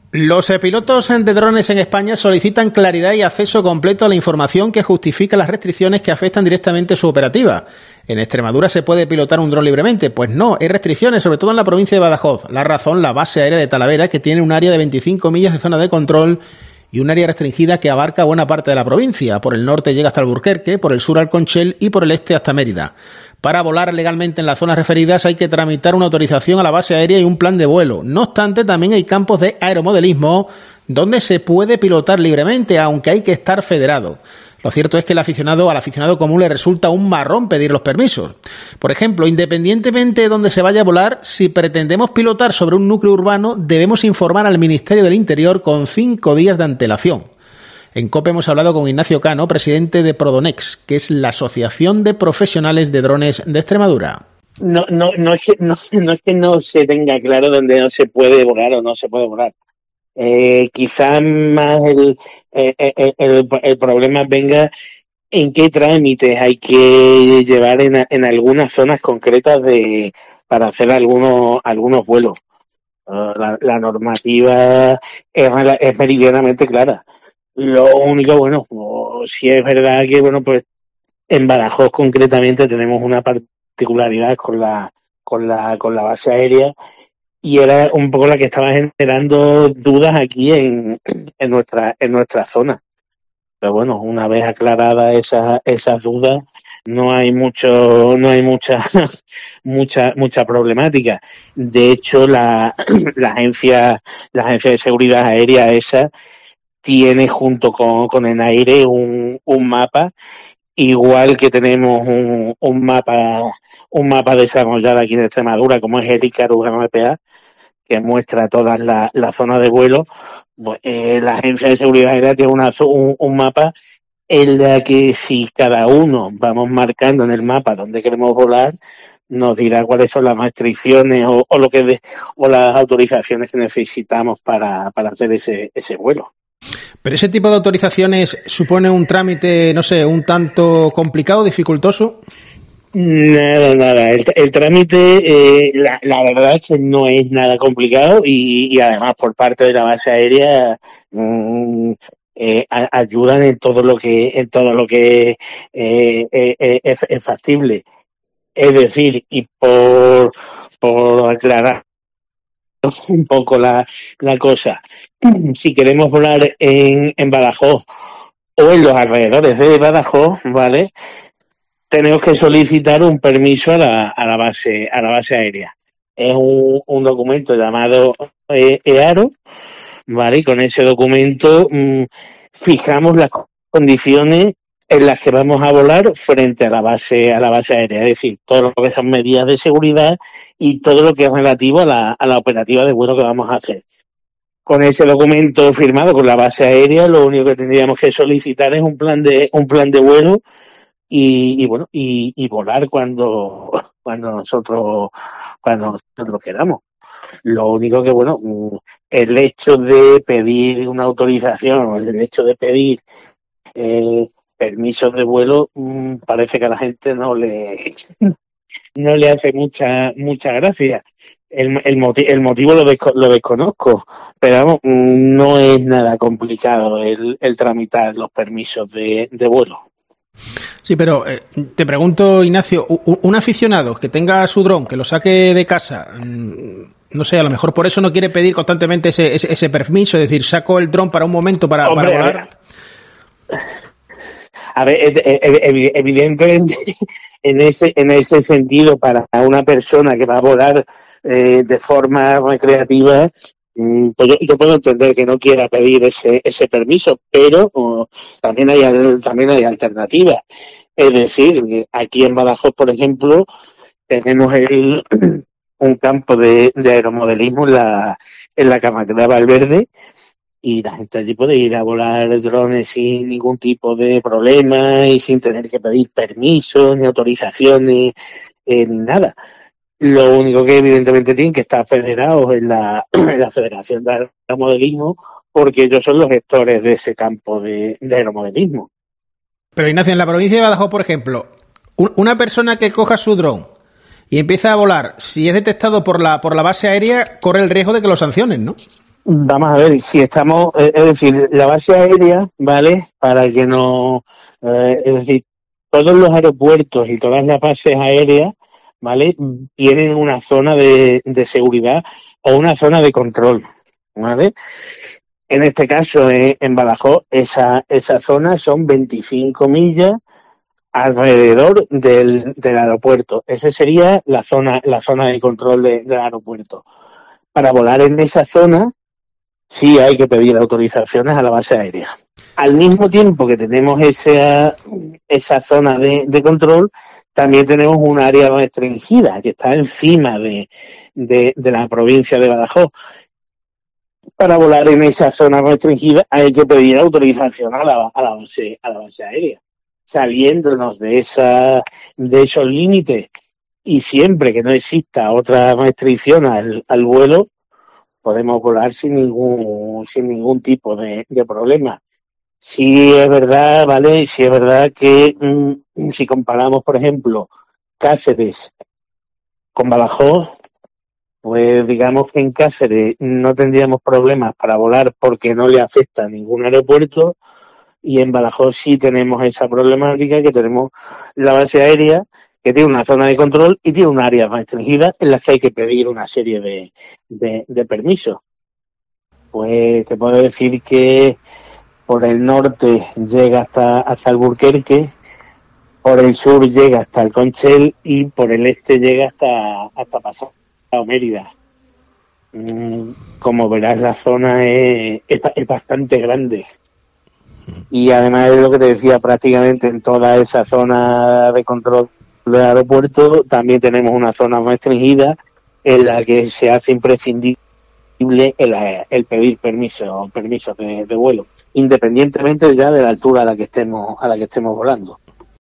Los pilotos de drones en España solicitan claridad y acceso completo a la información que justifica las restricciones que afectan directamente su operativa. ¿En Extremadura se puede pilotar un dron libremente? Pues no, hay restricciones, sobre todo en la provincia de Badajoz. La razón, la base aérea de Talavera, que tiene un área de 25 millas de zona de control y un área restringida que abarca buena parte de la provincia. Por el norte llega hasta Alburquerque, por el sur al Conchel y por el este hasta Mérida. Para volar legalmente en las zonas referidas hay que tramitar una autorización a la base aérea y un plan de vuelo. No obstante, también hay campos de aeromodelismo donde se puede pilotar libremente, aunque hay que estar federado. Lo cierto es que al aficionado común le resulta un marrón pedir los permisos. Por ejemplo, independientemente de dónde se vaya a volar, si pretendemos pilotar sobre un núcleo urbano, debemos informar al Ministerio del Interior con 5 días de antelación. En COPE hemos hablado con Ignacio Cano, presidente de Prodonex, que es la Asociación de Profesionales de Drones de Extremadura. No es que no se tenga claro dónde no se puede volar o no se puede volar. Quizás más el problema venga en qué trámites hay que llevar en algunas zonas concretas para hacer algunos vuelos. La normativa es meridianamente clara. Lo único, bueno, sí es verdad que, bueno, pues en Badajoz concretamente tenemos una particularidad con la base aérea, y era un poco la que estaba generando dudas aquí en nuestra zona. Pero bueno, una vez aclaradas esas dudas, no hay mucha problemática. De hecho, la agencia de seguridad aérea esa tiene junto con ENAIRE un mapa, igual que tenemos un mapa desarrollado aquí en Extremadura, como es el Icarus MPA, que muestra todas las zonas de vuelo. Pues, la Agencia de Seguridad Aérea tiene un mapa en la que, si cada uno vamos marcando en el mapa dónde queremos volar, nos dirá cuáles son las restricciones o las autorizaciones que necesitamos para hacer ese vuelo. ¿Pero ese tipo de autorizaciones supone un trámite, no sé, un tanto complicado, dificultoso? Nada. El trámite, la verdad es que no es nada complicado, y además por parte de la base aérea ayudan en todo lo que es factible. Es decir, y por aclarar un poco la cosa, si queremos volar en Badajoz o en los alrededores de Badajoz, ¿vale?, tenemos que solicitar un permiso a la base aérea. Es un documento llamado EARO, ¿vale? Y con ese documento fijamos las condiciones en las que vamos a volar frente a la base aérea, es decir, todo lo que son medidas de seguridad y todo lo que es relativo a la operativa de vuelo que vamos a hacer. Con ese documento firmado con la base aérea, lo único que tendríamos que solicitar es un plan de vuelo y volar cuando nosotros queramos. Lo único que, bueno, el hecho de pedir una autorización, el hecho de pedir permisos de vuelo, parece que a la gente no le hace mucha gracia. El motivo lo desconozco, pero vamos, no es nada complicado el tramitar los permisos de vuelo. Sí, pero te pregunto, Ignacio, un aficionado que tenga su dron, que lo saque de casa, no sé, a lo mejor por eso no quiere pedir constantemente ese permiso, es decir, saco el dron para un momento para volar. A ver, evidentemente, en ese sentido, para una persona que va a volar de forma recreativa, pues yo puedo entender que no quiera pedir ese permiso, pero también hay alternativas. Es decir, aquí en Badajoz, por ejemplo, tenemos un campo de aeromodelismo en la carretera de Valverde, y la gente allí puede ir a volar drones sin ningún tipo de problema y sin tener que pedir permisos, ni autorizaciones, ni nada. Lo único que evidentemente tienen que estar federados en la Federación de Aeromodelismo, porque ellos son los gestores de ese campo de aeromodelismo. Pero, Ignacio, en la provincia de Badajoz, por ejemplo, una persona que coja su dron y empieza a volar, si es detectado por la base aérea, corre el riesgo de que lo sancionen, ¿no? Vamos a ver, si estamos, es decir, la base aérea, ¿vale? Para que no, es decir, todos los aeropuertos y todas las bases aéreas, ¿vale? Tienen una zona de seguridad o una zona de control, ¿vale? En este caso, en Badajoz, esa zona son 25 millas alrededor del aeropuerto. Esa sería la zona de control del aeropuerto. Para volar en esa zona, sí hay que pedir autorizaciones a la base aérea. Al mismo tiempo que tenemos esa zona de control, también tenemos un área restringida que está encima de la provincia de Badajoz. Para volar en esa zona restringida hay que pedir autorización a la base aérea. Saliéndonos de esos límites y siempre que no exista otra restricción al vuelo, podemos volar sin ningún tipo de problema. Sí es verdad, ¿vale? Sí es verdad que si comparamos, por ejemplo, Cáceres con Badajoz, pues digamos que en Cáceres no tendríamos problemas para volar porque no le afecta a ningún aeropuerto, y en Badajoz sí tenemos esa problemática, que tenemos la base aérea que tiene una zona de control y tiene un área restringida en la que hay que pedir una serie de permisos. Pues te puedo decir que por el norte llega hasta Alburquerque, por el sur llega hasta el Conchel y por el este llega hasta pasar a Mérida. Como verás, la zona es bastante grande. Y además de lo que te decía, prácticamente en toda esa zona de control del aeropuerto también tenemos una zona restringida en la que se hace imprescindible el pedir permisos de vuelo, independientemente ya de la altura a la que estemos volando.